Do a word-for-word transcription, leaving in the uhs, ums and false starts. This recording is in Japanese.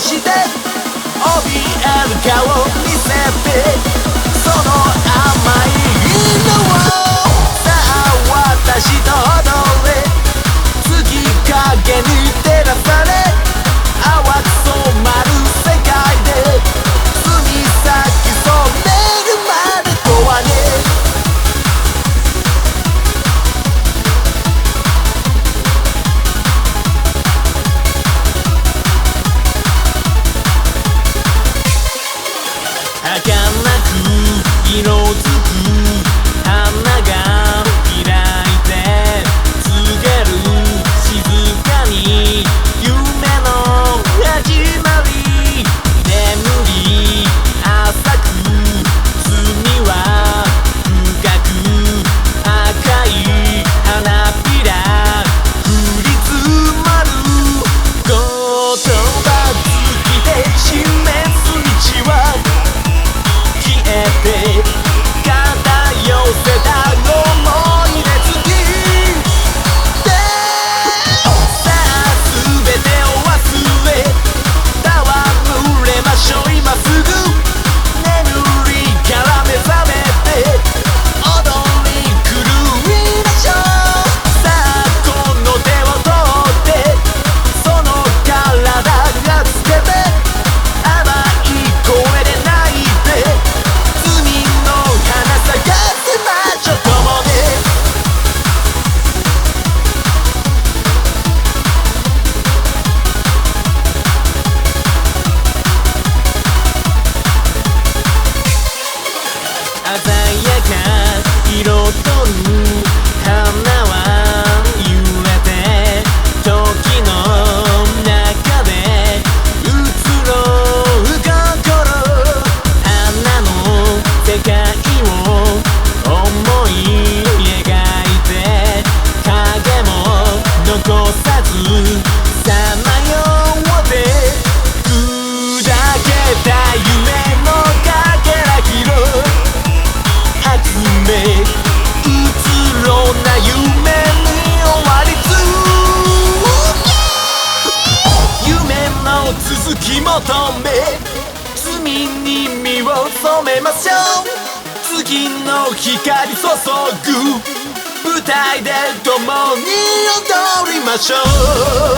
して怯える顔見せてその甘い犬をさあ私と踊れ月影に照らされ淡く染まる世界で墨先染めるまでとはね儚く色づく花が開いて告げる静かに夢の始まり眠り浅く罪は深く赤い花びら降り積もる言葉尽きて示す道は消えて漂せた想い出つきでさあ全てを忘れ戯れましょう今すぐ眠りから目覚めて踊り狂いましょうさあこの手を取ってその体がつけて甘い声で泣いて鮮やか彩る花は揺れて時の中で移ろう心花の世界を思い描いて影も残さずさまよって砕けた夢のかけら拾う集めうつろな夢に終わりつ夢の続き求め罪に身を染めましょう次の光注ぐ舞台で共に踊りましょう